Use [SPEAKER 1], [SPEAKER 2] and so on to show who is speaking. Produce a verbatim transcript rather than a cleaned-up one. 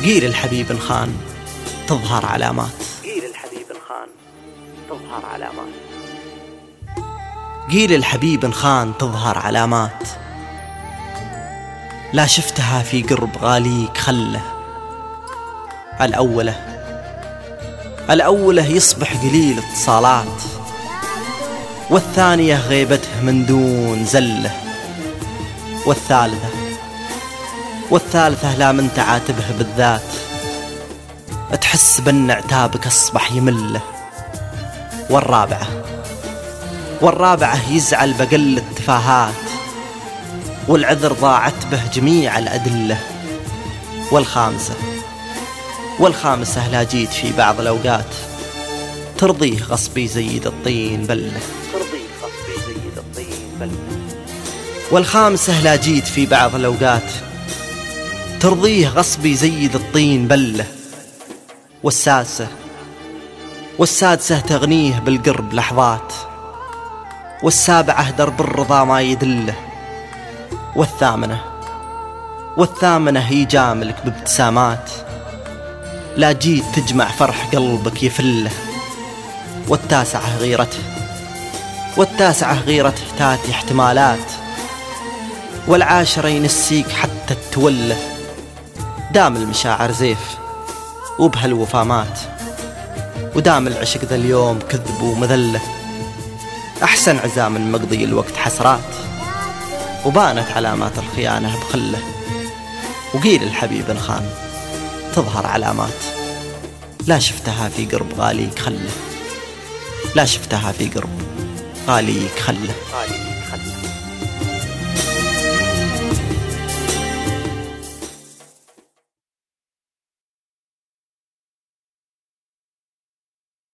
[SPEAKER 1] قيل الحبيب انخان تظهر علامات.
[SPEAKER 2] قيل الحبيب انخان تظهر علامات.
[SPEAKER 1] قيل الحبيب انخان تظهر علامات، لا شفتها في قرب غاليك خله. الأولى الأولى يصبح قليل اتصالات، والثانية غيبته من دون زله، والثالثة والثالثة لا من تعاتبه بالذات تحس بأن عتابك أصبح يمله. والرابعة والرابعة يزعل بقل التفاهات، والعذر ضاعت به جميع الأدلة. والخامسة والخامسة لا جيت في بعض الأوقات ترضيه غصبي يزيد الطين بله.
[SPEAKER 2] ترضيه غصبي يزيد الطين بله.
[SPEAKER 1] والخامسة لا جيت في بعض الأوقات ترضيه غصبي يزيد الطين بله. والسادسة والسادسة تغنيه بالقرب لحظات، والسابعة درب الرضا ما يدله. والثامنة والثامنة يجاملك بابتسامات، لا جيت تجمع فرح قلبك يفله. والتاسعة غيرته والتاسعة غيرته تاتي احتمالات، والعاشرة ينسيك حتى التوله. دام المشاعر زيف وبهالوفا مات، ودام العشق ذا اليوم كذب ومذله. أحسن عزام من مقضي الوقت حسرات، وبانت علامات الخيانة بخله. وقيل الحبيب انخان تظهر علامات، لا شفتها في قرب غاليك خله. لا شفتها في قرب غاليك خله.
[SPEAKER 2] غاليك خله.